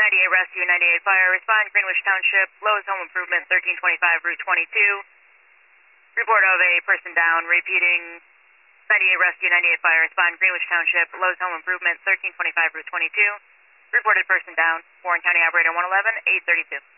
98 Rescue, 98 Fire, respond Greenwich Township, Lowe's Home Improvement, 1325 Route 22. Report of a person down, repeating 98 Rescue, 98 Fire, respond Greenwich Township, Lowe's Home Improvement, 1325 Route 22. Reported person down, Warren County Operator 111, 832.